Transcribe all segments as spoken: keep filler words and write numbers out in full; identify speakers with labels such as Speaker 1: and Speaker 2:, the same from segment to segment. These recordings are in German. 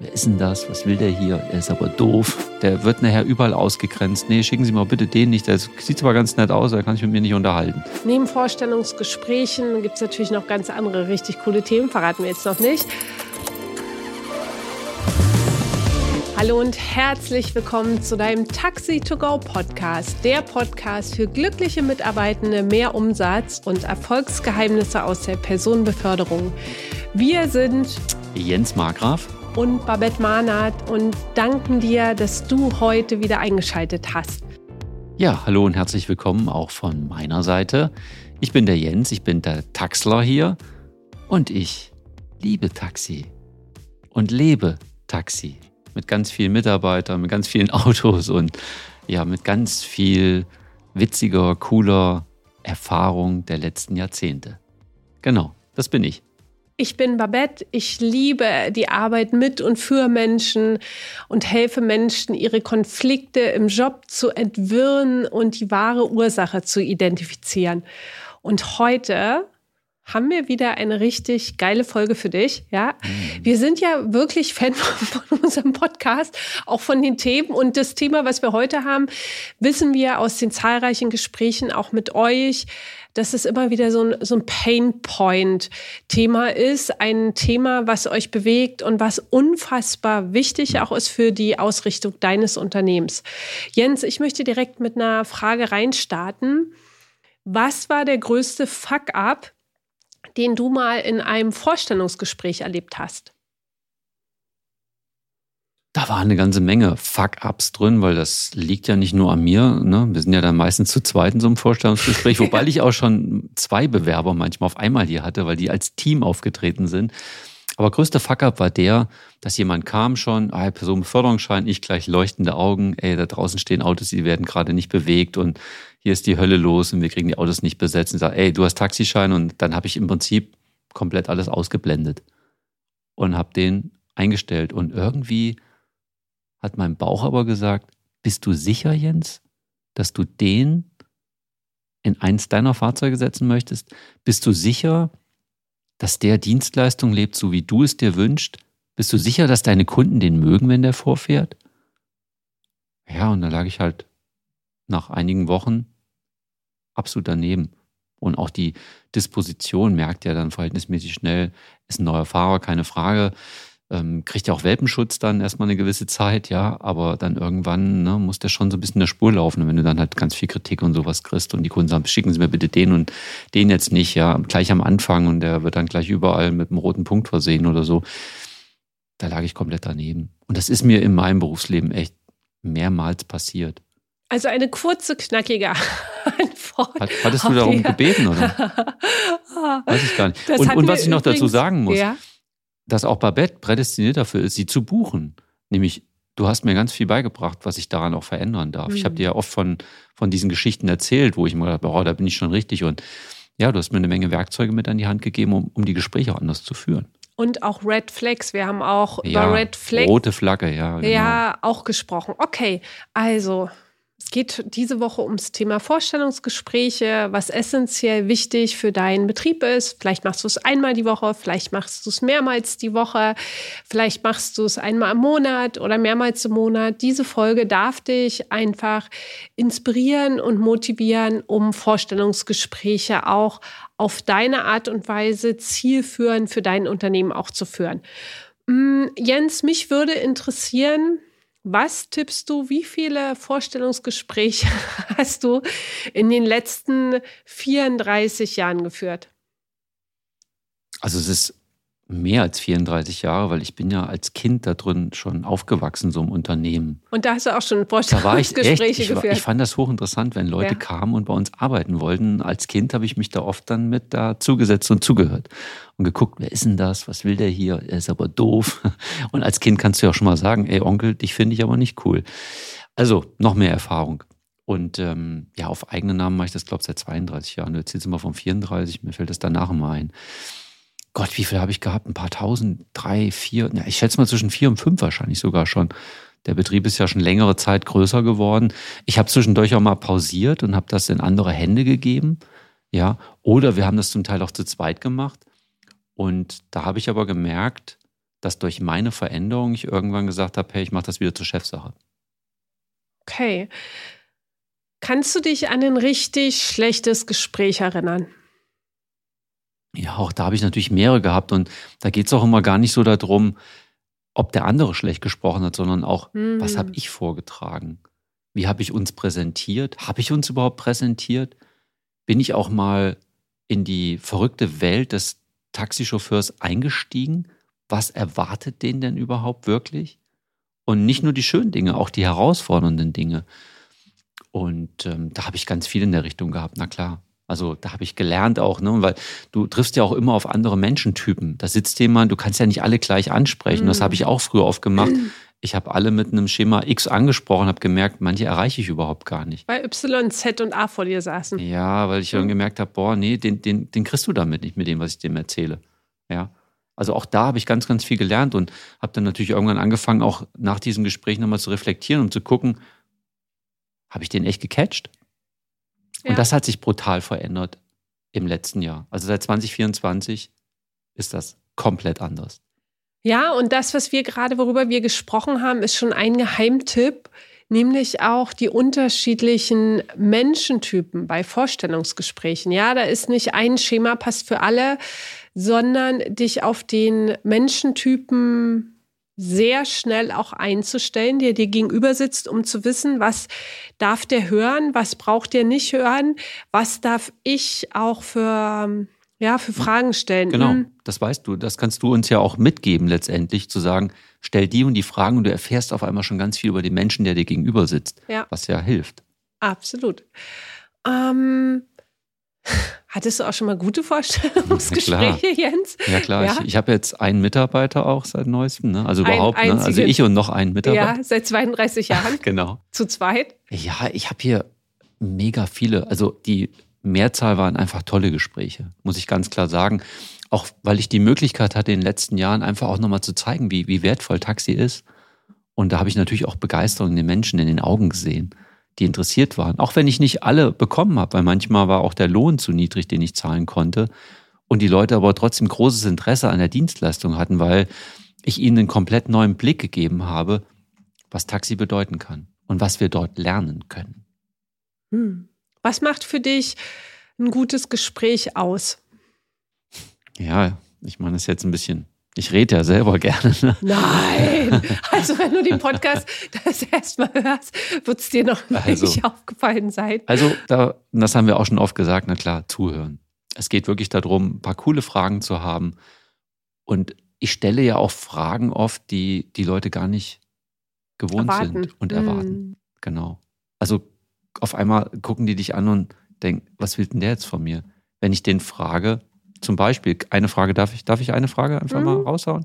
Speaker 1: wer ist denn das, was will der hier, er ist aber doof, der wird nachher überall ausgegrenzt. Nee, schicken Sie mal bitte den nicht, der sieht zwar ganz nett aus, der kann sich mit mir nicht unterhalten.
Speaker 2: Neben Vorstellungsgesprächen gibt es natürlich noch ganz andere richtig coole Themen, verraten wir jetzt noch nicht. Hallo und herzlich willkommen zu deinem Taxi to go Podcast, der Podcast für glückliche Mitarbeitende, mehr Umsatz und Erfolgsgeheimnisse aus der Personenbeförderung. Wir sind
Speaker 1: Jens Markgraf
Speaker 2: und Babette Mahnert und danken dir, dass du heute wieder eingeschaltet hast.
Speaker 1: Ja, hallo und herzlich willkommen auch von meiner Seite. Ich bin der Jens, ich bin der Taxler hier und ich liebe Taxi und lebe Taxi. Mit ganz vielen Mitarbeitern, mit ganz vielen Autos und ja, mit ganz viel witziger, cooler Erfahrung der letzten Jahrzehnte. Genau, das bin ich.
Speaker 2: Ich bin Babette, ich liebe die Arbeit mit und für Menschen und helfe Menschen, ihre Konflikte im Job zu entwirren und die wahre Ursache zu identifizieren. Und heute haben wir wieder eine richtig geile Folge für dich. Ja, mhm. Wir sind ja wirklich Fan von unserem Podcast, auch von den Themen. Und das Thema, was wir heute haben, wissen wir aus den zahlreichen Gesprächen auch mit euch, dass es immer wieder so ein, so ein Pain-Point-Thema ist. Ein Thema, was euch bewegt und was unfassbar wichtig auch ist für die Ausrichtung deines Unternehmens. Jens, ich möchte direkt mit einer Frage reinstarten. Was war der größte Fuck-up, den du mal in einem Vorstellungsgespräch erlebt hast?
Speaker 1: Da war eine ganze Menge Fuck-Ups drin, weil das liegt ja nicht nur an mir. Ne? Wir sind ja dann meistens zu zweit in so einem Vorstellungsgespräch, wobei ich auch schon zwei Bewerber manchmal auf einmal hier hatte, weil die als Team aufgetreten sind. Aber größter Fuck-up war der, dass jemand kam schon, ah, Personenbeförderungsschein, ich gleich leuchtende Augen, ey, da draußen stehen Autos, die werden gerade nicht bewegt und hier ist die Hölle los und wir kriegen die Autos nicht besetzt. Und ich sage, ey, du hast Taxischein, und dann habe ich im Prinzip komplett alles ausgeblendet und habe den eingestellt. Und irgendwie hat mein Bauch aber gesagt, bist du sicher, Jens, dass du den in eins deiner Fahrzeuge setzen möchtest? Bist du sicher, dass der Dienstleistung lebt, so wie du es dir wünschst? Bist du sicher, dass deine Kunden den mögen, wenn der vorfährt? Ja, und da lag ich halt nach einigen Wochen absolut daneben. Und auch die Disposition merkt ja dann verhältnismäßig schnell, ist ein neuer Fahrer, keine Frage, ähm, kriegt ja auch Welpenschutz dann erstmal eine gewisse Zeit, ja, aber dann irgendwann ne, muss der schon so ein bisschen in der Spur laufen. Und wenn du dann halt ganz viel Kritik und sowas kriegst und die Kunden sagen, schicken Sie mir bitte den und den jetzt nicht, ja, gleich am Anfang und der wird dann gleich überall mit einem roten Punkt versehen oder so, da lag ich komplett daneben. Und das ist mir in meinem Berufsleben echt mehrmals passiert.
Speaker 2: Also eine kurze, knackige Antwort.
Speaker 1: Hat, hattest du darum gebeten, oder? Weiß ich gar nicht. Und, und was ich noch übrigens dazu sagen muss, ja, dass auch Babette prädestiniert dafür ist, sie zu buchen. Nämlich, du hast mir ganz viel beigebracht, was ich daran auch verändern darf. Mhm. Ich habe dir ja oft von, von diesen Geschichten erzählt, wo ich mir gedacht habe, oh, da bin ich schon richtig. Und ja, du hast mir eine Menge Werkzeuge mit an die Hand gegeben, um, um die Gespräche auch anders zu führen.
Speaker 2: Und auch Red Flags. Wir haben auch
Speaker 1: ja,
Speaker 2: über Red Flags.
Speaker 1: Rote Flagge, ja. Genau.
Speaker 2: Ja, auch gesprochen. Okay, also es geht diese Woche ums Thema Vorstellungsgespräche, was essentiell wichtig für deinen Betrieb ist. Vielleicht machst du es einmal die Woche, vielleicht machst du es mehrmals die Woche, vielleicht machst du es einmal im Monat oder mehrmals im Monat. Diese Folge darf dich einfach inspirieren und motivieren, um Vorstellungsgespräche auch auf deine Art und Weise zielführend für dein Unternehmen auch zu führen. Jens, mich würde interessieren, was tippst du, wie viele Vorstellungsgespräche hast du in den letzten vierunddreißig Jahren geführt?
Speaker 1: Also es ist mehr als vierunddreißig Jahre, weil ich bin ja als Kind da drin schon aufgewachsen, so im Unternehmen.
Speaker 2: Und da hast du auch schon Vorstellungsgespräche
Speaker 1: da war ich echt,
Speaker 2: geführt?
Speaker 1: Ich, ich fand das hochinteressant, wenn Leute ja. kamen und bei uns arbeiten wollten. Als Kind habe ich mich da oft dann mit da zugesetzt und zugehört und geguckt, wer ist denn das, was will der hier, er ist aber doof. Und als Kind kannst du ja auch schon mal sagen, ey Onkel, dich finde ich aber nicht cool. Also noch mehr Erfahrung. Und ähm, ja, auf eigenen Namen mache ich das, glaube ich, seit zweiunddreißig Jahren. Du erzählst immer von vierunddreißig, mir fällt das danach immer ein. Gott, wie viel habe ich gehabt? Ein paar tausend, drei, vier, ja, ich schätze mal zwischen vier und fünf wahrscheinlich sogar schon. Der Betrieb ist ja schon längere Zeit größer geworden. Ich habe zwischendurch auch mal pausiert und habe das in andere Hände gegeben. Ja, oder wir haben das zum Teil auch zu zweit gemacht. Und da habe ich aber gemerkt, dass durch meine Veränderung ich irgendwann gesagt habe, hey, ich mache das wieder zur Chefsache.
Speaker 2: Okay. Kannst du dich an ein richtig schlechtes Gespräch erinnern?
Speaker 1: Ja, auch da habe ich natürlich mehrere gehabt und da geht es auch immer gar nicht so darum, ob der andere schlecht gesprochen hat, sondern auch, mhm. was habe ich vorgetragen? Wie habe ich uns präsentiert? Habe ich uns überhaupt präsentiert? Bin ich auch mal in die verrückte Welt des Taxichauffeurs eingestiegen? Was erwartet den denn überhaupt wirklich? Und nicht nur die schönen Dinge, auch die herausfordernden Dinge. Und ähm, da habe ich ganz viel in der Richtung gehabt, na klar. Also da habe ich gelernt auch, ne, weil du triffst ja auch immer auf andere Menschentypen. Da sitzt jemand, du kannst ja nicht alle gleich ansprechen. Das habe ich auch früher oft gemacht. Ich habe alle mit einem Schema X angesprochen, habe gemerkt, manche erreiche ich überhaupt gar nicht.
Speaker 2: Weil Y, Z und A vor dir saßen.
Speaker 1: Ja, weil ich dann gemerkt habe, boah, nee, den, den, den kriegst du damit nicht mit dem, was ich dem erzähle. Ja. Also auch da habe ich ganz, ganz viel gelernt und habe dann natürlich irgendwann angefangen, auch nach diesem Gespräch nochmal zu reflektieren und zu gucken, habe ich den echt gecatcht? Und ja. Das hat sich brutal verändert im letzten Jahr. Also seit zwanzig vierundzwanzig ist das komplett anders.
Speaker 2: Ja, und das, was wir gerade, worüber wir gesprochen haben, ist schon ein Geheimtipp, nämlich auch die unterschiedlichen Menschentypen bei Vorstellungsgesprächen. Ja, da ist nicht ein Schema passt für alle, sondern dich auf den Menschentypen sehr schnell auch einzustellen, der dir gegenüber sitzt, um zu wissen, was darf der hören, was braucht der nicht hören, was darf ich auch für, ja, für Fragen stellen.
Speaker 1: Genau, das weißt du, das kannst du uns ja auch mitgeben letztendlich, zu sagen, stell die und die Fragen und du erfährst auf einmal schon ganz viel über den Menschen, der dir gegenüber sitzt, ja. Was ja hilft.
Speaker 2: Absolut. Ähm, hattest du auch schon mal gute Vorstellungsgespräche,
Speaker 1: ja,
Speaker 2: Jens?
Speaker 1: Ja klar, ja? ich, ich habe jetzt einen Mitarbeiter auch seit neuestem, ne? Also überhaupt, ein, ne? Also ich und noch einen Mitarbeiter.
Speaker 2: Ja, seit zweiunddreißig Jahren.
Speaker 1: Genau.
Speaker 2: Zu zweit.
Speaker 1: Ja, ich habe hier mega viele, also die Mehrzahl waren einfach tolle Gespräche, muss ich ganz klar sagen. Auch weil ich die Möglichkeit hatte, in den letzten Jahren einfach auch nochmal zu zeigen, wie, wie wertvoll Taxi ist. Und da habe ich natürlich auch Begeisterung in den Menschen in den Augen gesehen, die interessiert waren. Auch wenn ich nicht alle bekommen habe, weil manchmal war auch der Lohn zu niedrig, den ich zahlen konnte. Und die Leute aber trotzdem großes Interesse an der Dienstleistung hatten, weil ich ihnen einen komplett neuen Blick gegeben habe, was Taxi bedeuten kann und was wir dort lernen können.
Speaker 2: Hm. Was macht für dich ein gutes Gespräch aus?
Speaker 1: Ja, ich meine, das ist jetzt ein bisschen, ich rede ja selber gerne. Ne?
Speaker 2: Nein, also wenn du den Podcast das erstmal hörst, wird es dir noch also, nicht aufgefallen sein.
Speaker 1: Also da, das haben wir auch schon oft gesagt, na klar, zuhören. Es geht wirklich darum, ein paar coole Fragen zu haben. Und ich stelle ja auch Fragen oft, die die Leute gar nicht gewohnt erwarten. sind und erwarten. Hm. Genau. Also auf einmal gucken die dich an und denken, was will denn der jetzt von mir? Wenn ich den frage, zum Beispiel, eine Frage, darf ich, darf ich eine Frage einfach mhm. mal raushauen?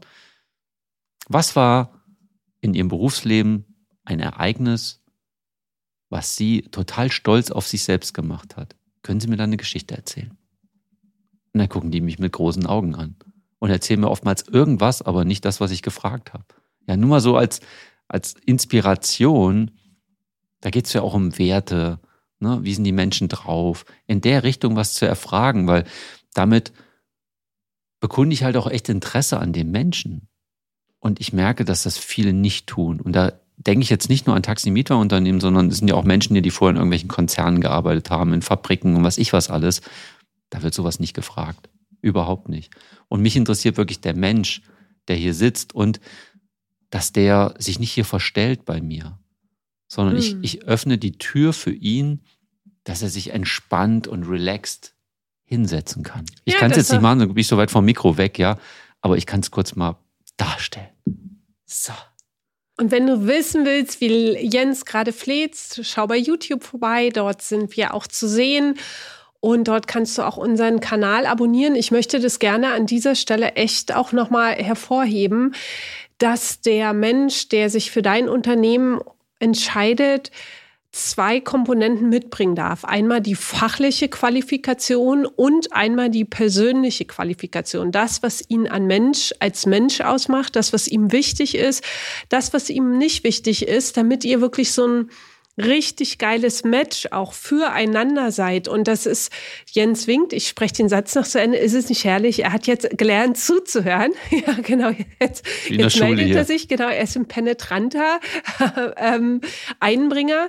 Speaker 1: Was war in Ihrem Berufsleben ein Ereignis, was Sie total stolz auf sich selbst gemacht hat? Können Sie mir da eine Geschichte erzählen? Und dann gucken die mich mit großen Augen an und erzählen mir oftmals irgendwas, aber nicht das, was ich gefragt habe. Ja, nur mal so als, als Inspiration. Da geht es ja auch um Werte, ne? Wie sind die Menschen drauf? In der Richtung was zu erfragen, weil damit bekunde ich halt auch echt Interesse an dem Menschen. Und ich merke, dass das viele nicht tun. Und da denke ich jetzt nicht nur an Taximietwagenunternehmen, sondern es sind ja auch Menschen, die vorher in irgendwelchen Konzernen gearbeitet haben, in Fabriken und was ich was alles. Da wird sowas nicht gefragt. Überhaupt nicht. Und mich interessiert wirklich der Mensch, der hier sitzt und dass der sich nicht hier verstellt bei mir, sondern hm. ich, ich öffne die Tür für ihn, dass er sich entspannt und relaxed hinsetzen kann. Ich ja, kann es jetzt nicht machen, dann bin ich so weit vom Mikro weg, ja, aber ich kann es kurz mal darstellen. So.
Speaker 2: Und wenn du wissen willst, wie Jens gerade fleht, schau bei YouTube vorbei, dort sind wir auch zu sehen und dort kannst du auch unseren Kanal abonnieren. Ich möchte das gerne an dieser Stelle echt auch nochmal hervorheben, dass der Mensch, der sich für dein Unternehmen entscheidet, zwei Komponenten mitbringen darf. Einmal die fachliche Qualifikation und einmal die persönliche Qualifikation. Das, was ihn an Mensch, als Mensch ausmacht, das, was ihm wichtig ist, das, was ihm nicht wichtig ist, damit ihr wirklich so ein richtig geiles Match auch füreinander seid. Und das ist, Jens winkt, ich spreche den Satz noch zu Ende, ist es nicht herrlich? Er hat jetzt gelernt zuzuhören. Ja, genau, jetzt, jetzt meldet er sich, genau, er ist ein penetranter ähm, Einbringer.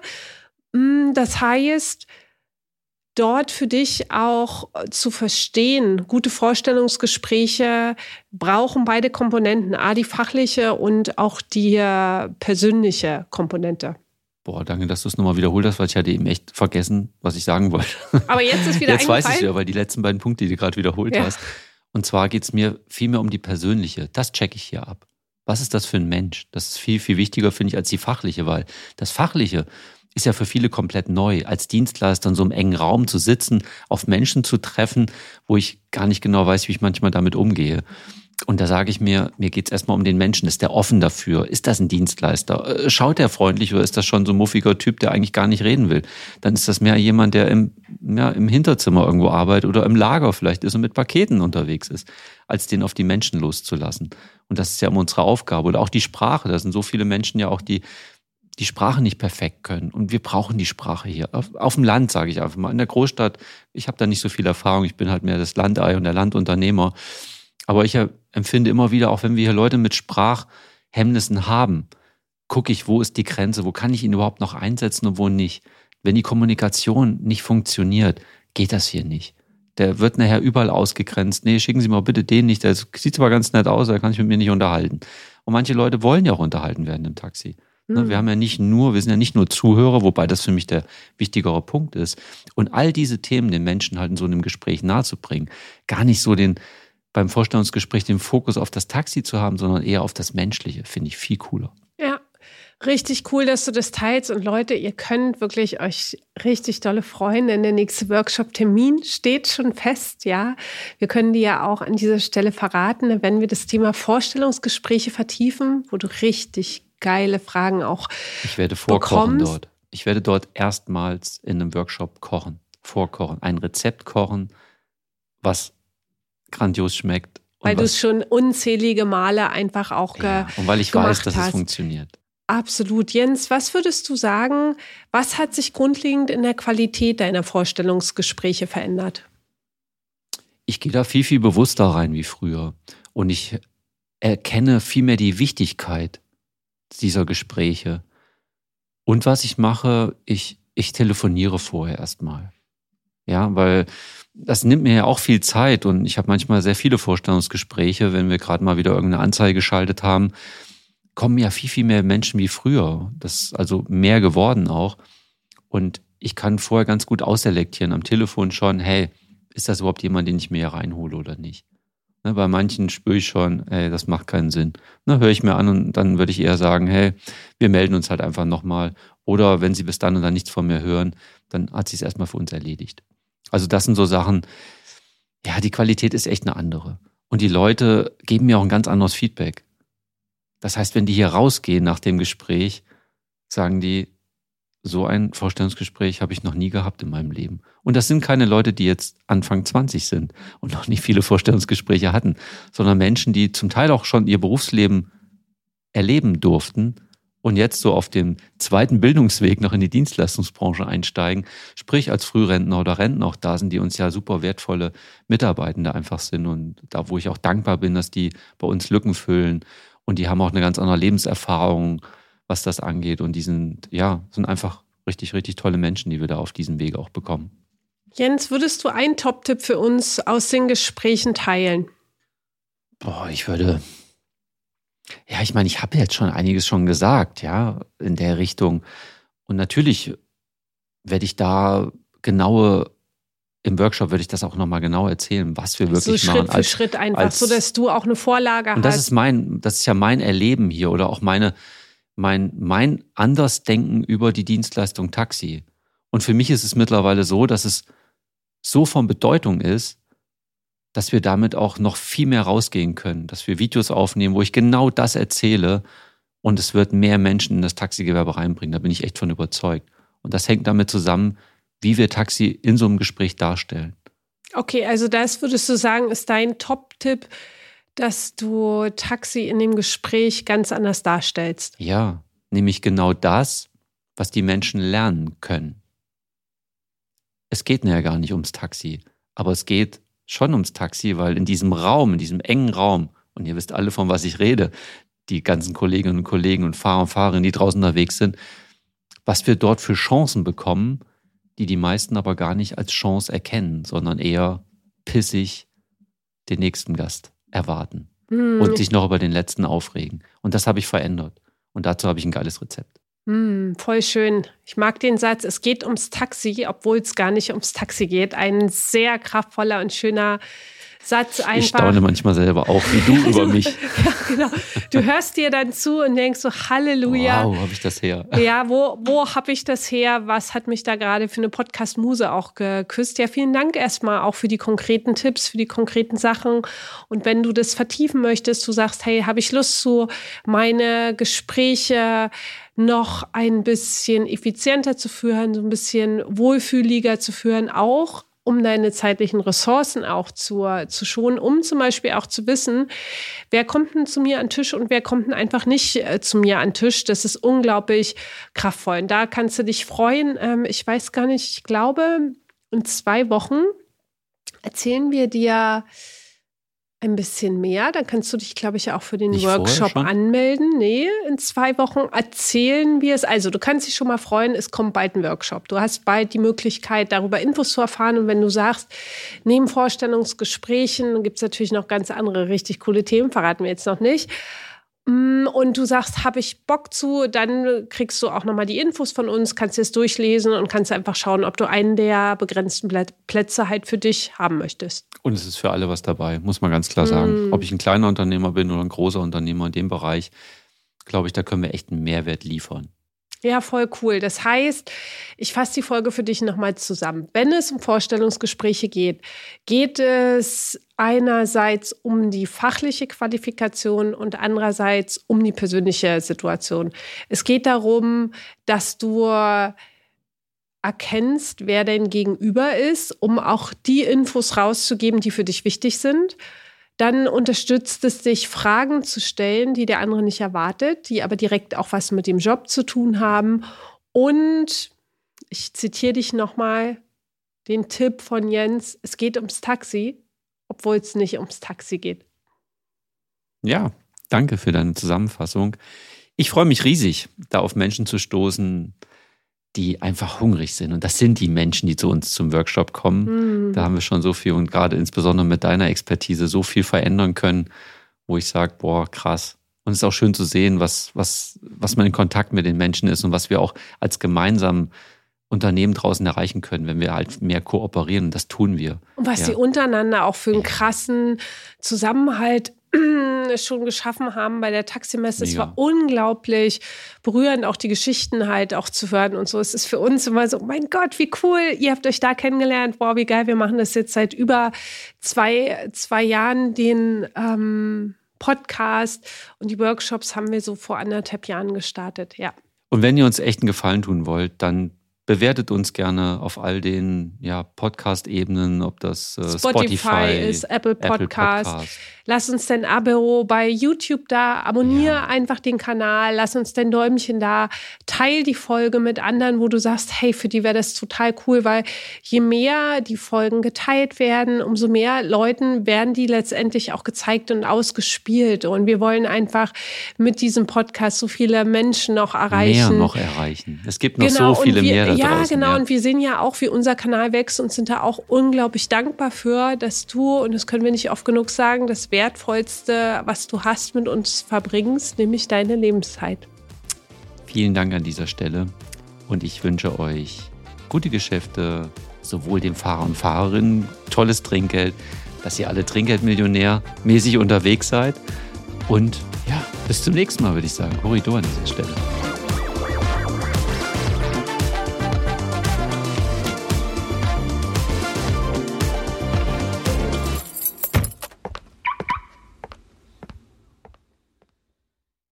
Speaker 2: Das heißt, dort für dich auch zu verstehen, gute Vorstellungsgespräche brauchen beide Komponenten, A, die fachliche und auch die persönliche Komponente.
Speaker 1: Boah, danke, dass du es nochmal wiederholt hast, weil ich hatte eben echt vergessen, was ich sagen wollte.
Speaker 2: Aber jetzt ist wieder
Speaker 1: Jetzt
Speaker 2: eingefallen.
Speaker 1: weiß ich ja, weil die letzten beiden Punkte, die du gerade wiederholt ja. hast. Und zwar geht es mir viel mehr um die persönliche. Das checke ich hier ab. Was ist das für ein Mensch? Das ist viel, viel wichtiger, finde ich, als die fachliche, weil das Fachliche ist ja für viele komplett neu, als Dienstleister in so einem engen Raum zu sitzen, auf Menschen zu treffen, wo ich gar nicht genau weiß, wie ich manchmal damit umgehe. Und da sage ich mir, mir geht es erstmal um den Menschen. Ist der offen dafür? Ist das ein Dienstleister? Schaut der freundlich oder ist das schon so ein muffiger Typ, der eigentlich gar nicht reden will? Dann ist das mehr jemand, der im, ja, im Hinterzimmer irgendwo arbeitet oder im Lager vielleicht ist und mit Paketen unterwegs ist, als den auf die Menschen loszulassen. Und das ist ja immer unsere Aufgabe. Oder auch die Sprache. Da sind so viele Menschen ja auch, die die Sprache nicht perfekt können. Und wir brauchen die Sprache hier. Auf, auf dem Land, sage ich einfach mal. In der Großstadt, ich habe da nicht so viel Erfahrung. Ich bin halt mehr das Landei und der Landunternehmer. Aber ich empfinde immer wieder, auch wenn wir hier Leute mit Sprachhemmnissen haben, gucke ich, wo ist die Grenze, wo kann ich ihn überhaupt noch einsetzen und wo nicht. Wenn die Kommunikation nicht funktioniert, geht das hier nicht. Der wird nachher überall ausgegrenzt. Nee, schicken Sie mal bitte den nicht, der sieht zwar ganz nett aus, der kann sich mit mir nicht unterhalten. Und manche Leute wollen ja auch unterhalten werden im Taxi. Mhm. Wir haben ja nicht nur, wir sind ja nicht nur Zuhörer, wobei das für mich der wichtigere Punkt ist. Und all diese Themen den Menschen halt in so einem Gespräch nahezubringen, gar nicht so den beim Vorstellungsgespräch den Fokus auf das Taxi zu haben, sondern eher auf das Menschliche, finde ich viel cooler.
Speaker 2: Ja, richtig cool, dass du das teilst. Und Leute, ihr könnt wirklich euch richtig dolle freuen, denn der nächste Workshop-Termin steht schon fest, ja. Wir können dir ja auch an dieser Stelle verraten, wenn wir das Thema Vorstellungsgespräche vertiefen, wo du richtig geile Fragen auch
Speaker 1: Ich werde vorkochen bekommst. dort. Ich werde dort erstmals in einem Workshop kochen, vorkochen, ein Rezept kochen, was grandios schmeckt.
Speaker 2: Weil du es schon unzählige Male einfach auch ge-
Speaker 1: ja, und weil ich
Speaker 2: gemacht
Speaker 1: weiß, dass
Speaker 2: hast.
Speaker 1: es funktioniert.
Speaker 2: Absolut. Jens, was würdest du sagen, was hat sich grundlegend in der Qualität deiner Vorstellungsgespräche verändert?
Speaker 1: Ich gehe da viel, viel bewusster rein wie früher. Und ich erkenne viel mehr die Wichtigkeit dieser Gespräche. Und was ich mache, ich, ich telefoniere vorher erstmal. Ja, weil das nimmt mir ja auch viel Zeit und ich habe manchmal sehr viele Vorstellungsgespräche, wenn wir gerade mal wieder irgendeine Anzeige geschaltet haben, kommen ja viel, viel mehr Menschen wie früher. Das ist also mehr geworden auch. Und ich kann vorher ganz gut ausselektieren am Telefon schon, hey, ist das überhaupt jemand, den ich mir hier reinhole oder nicht? Ne, bei manchen spüre ich schon, hey, das macht keinen Sinn. Ne, höre ich mir an und dann würde ich eher sagen, hey, wir melden uns halt einfach nochmal. Oder wenn Sie bis dann und dann nichts von mir hören, dann hat sie es erstmal für uns erledigt. Also das sind so Sachen, ja, die Qualität ist echt eine andere. Und die Leute geben mir auch ein ganz anderes Feedback. Das heißt, wenn die hier rausgehen nach dem Gespräch, sagen die, so ein Vorstellungsgespräch habe ich noch nie gehabt in meinem Leben. Und das sind keine Leute, die jetzt Anfang zwanzig sind und noch nicht viele Vorstellungsgespräche hatten, sondern Menschen, die zum Teil auch schon ihr Berufsleben erleben durften und jetzt so auf dem zweiten Bildungsweg noch in die Dienstleistungsbranche einsteigen, sprich als Frührentner oder Rentner auch da sind, die uns ja super wertvolle Mitarbeitende einfach sind und da, wo ich auch dankbar bin, dass die bei uns Lücken füllen und die haben auch eine ganz andere Lebenserfahrung, was das angeht und die sind, ja, sind einfach richtig, richtig tolle Menschen, die wir da auf diesem Weg auch bekommen.
Speaker 2: Jens, würdest du einen Top-Tipp für uns aus den Gesprächen teilen?
Speaker 1: Boah, ich würde... Ja, ich meine, ich habe jetzt schon einiges schon gesagt, ja, in der Richtung. Und natürlich werde ich da genaue, im Workshop werde ich das auch nochmal genau erzählen, was wir wirklich
Speaker 2: so
Speaker 1: machen.
Speaker 2: Schritt für als, Schritt einfach, als, so dass du auch eine Vorlage hast.
Speaker 1: Und das ist mein, das ist ja mein Erleben hier oder auch meine, mein, mein Andersdenken über die Dienstleistung Taxi. Und für mich ist es mittlerweile so, dass es so von Bedeutung ist, dass wir damit auch noch viel mehr rausgehen können, dass wir Videos aufnehmen, wo ich genau das erzähle und es wird mehr Menschen in das Taxigewerbe reinbringen. Da bin ich echt von überzeugt. Und das hängt damit zusammen, wie wir Taxi in so einem Gespräch darstellen.
Speaker 2: Okay, also das würdest du sagen, ist dein Top-Tipp, dass du Taxi in dem Gespräch ganz anders darstellst?
Speaker 1: Ja, nämlich genau das, was die Menschen lernen können. Es geht ja gar nicht ums Taxi, aber es geht schon ums Taxi, weil in diesem Raum, in diesem engen Raum, und ihr wisst alle, von was ich rede, die ganzen Kolleginnen und Kollegen und Fahrer und Fahrerinnen, die draußen unterwegs sind, was wir dort für Chancen bekommen, die die meisten aber gar nicht als Chance erkennen, sondern eher pissig den nächsten Gast erwarten hm. und sich noch über den letzten aufregen. Und das habe ich verändert. Und dazu habe ich ein geiles Rezept.
Speaker 2: Hm, voll schön. Ich mag den Satz, es geht ums Taxi, obwohl es gar nicht ums Taxi geht. Ein sehr kraftvoller und schöner Satz einfach.
Speaker 1: Ich staune manchmal selber auch, wie du über mich.
Speaker 2: Ja, genau. Du hörst dir dann zu und denkst so, Halleluja.
Speaker 1: Wow, habe ich das her?
Speaker 2: Ja, wo, wo habe ich das her? Was hat mich da gerade für eine Podcast-Muse auch geküsst? Ja, vielen Dank erstmal auch für die konkreten Tipps, für die konkreten Sachen. Und wenn du das vertiefen möchtest, du sagst, hey, habe ich Lust zu, meine Gespräche noch ein bisschen effizienter zu führen, so ein bisschen wohlfühliger zu führen, auch um deine zeitlichen Ressourcen auch zu, zu schonen, um zum Beispiel auch zu wissen, wer kommt denn zu mir an den Tisch und wer kommt denn einfach nicht äh, zu mir an den Tisch. Das ist unglaublich kraftvoll. Und da kannst du dich freuen. Ähm, ich weiß gar nicht, ich glaube, in zwei Wochen erzählen wir dir ein bisschen mehr. Dann kannst du dich, glaube ich, auch für den
Speaker 1: Nicht
Speaker 2: Workshop anmelden. Nee, in zwei Wochen erzählen wir es. Also du kannst dich schon mal freuen, es kommt bald ein Workshop. Du hast bald die Möglichkeit, darüber Infos zu erfahren. Und wenn du sagst, neben Vorstellungsgesprächen gibt es natürlich noch ganz andere richtig coole Themen, verraten wir jetzt noch nicht. Und du sagst, habe ich Bock zu, dann kriegst du auch nochmal die Infos von uns, kannst dir es durchlesen und kannst einfach schauen, ob du einen der begrenzten Plätze halt für dich haben möchtest.
Speaker 1: Und es ist für alle was dabei, muss man ganz klar sagen. Mm. Ob ich ein kleiner Unternehmer bin oder ein großer Unternehmer in dem Bereich, glaube ich, da können wir echt einen Mehrwert liefern.
Speaker 2: Ja, voll cool. Das heißt, ich fasse die Folge für dich nochmal zusammen. Wenn es um Vorstellungsgespräche geht, geht es einerseits um die fachliche Qualifikation und andererseits um die persönliche Situation. Es geht darum, dass du erkennst, wer dein Gegenüber ist, um auch die Infos rauszugeben, die für dich wichtig sind. Dann unterstützt es dich, Fragen zu stellen, die der andere nicht erwartet, die aber direkt auch was mit dem Job zu tun haben. Und ich zitiere dich nochmal, den Tipp von Jens, es geht ums Taxi, obwohl es nicht ums Taxi geht.
Speaker 1: Ja, danke für deine Zusammenfassung. Ich freue mich riesig, da auf Menschen zu stoßen, die einfach hungrig sind. Und das sind die Menschen, die zu uns zum Workshop kommen. Mhm. Da haben wir schon so viel und gerade insbesondere mit deiner Expertise so viel verändern können, wo ich sage, boah, krass. Und es ist auch schön zu sehen, was, was, was man in Kontakt mit den Menschen ist und was wir auch als gemeinsam Unternehmen draußen erreichen können, wenn wir halt mehr kooperieren. Und das tun wir.
Speaker 2: Und was ja. sie untereinander auch für einen krassen Zusammenhalt schon geschaffen haben bei der Taximesse. Es war unglaublich berührend, auch die Geschichten halt auch zu hören und so. Es ist für uns immer so, mein Gott, wie cool, ihr habt euch da kennengelernt. Wow, wie geil, wir machen das jetzt seit über zwei, zwei Jahren, den ähm, Podcast und die Workshops haben wir so vor anderthalb Jahren gestartet, ja.
Speaker 1: Und wenn ihr uns echt einen Gefallen tun wollt, dann bewertet uns gerne auf all den ja, Podcast-Ebenen, ob das äh, Spotify,
Speaker 2: Spotify ist, Apple Podcast. Apple Podcast. Lass uns dein Abo bei YouTube da, abonniere ja. einfach den Kanal, lass uns dein Däumchen da, teil die Folge mit anderen, wo du sagst, hey, für die wäre das total cool, weil je mehr die Folgen geteilt werden, umso mehr Leuten werden die letztendlich auch gezeigt und ausgespielt. Und wir wollen einfach mit diesem Podcast so viele Menschen noch erreichen.
Speaker 1: Mehr noch erreichen. Es gibt noch
Speaker 2: genau,
Speaker 1: so viele
Speaker 2: wir,
Speaker 1: mehr da
Speaker 2: ja,
Speaker 1: draußen.
Speaker 2: Genau,
Speaker 1: ja, genau.
Speaker 2: Und wir sehen ja auch, wie unser Kanal wächst und sind da auch unglaublich dankbar für, dass du, und das können wir nicht oft genug sagen, das Wertvollste, was du hast, mit uns verbringst, nämlich deine Lebenszeit.
Speaker 1: Vielen Dank an dieser Stelle und ich wünsche euch gute Geschäfte, sowohl dem Fahrer und Fahrerinnen, tolles Trinkgeld, dass ihr alle Trinkgeldmillionär-mäßig unterwegs seid und ja, bis zum nächsten Mal, würde ich sagen. Korridor an dieser Stelle.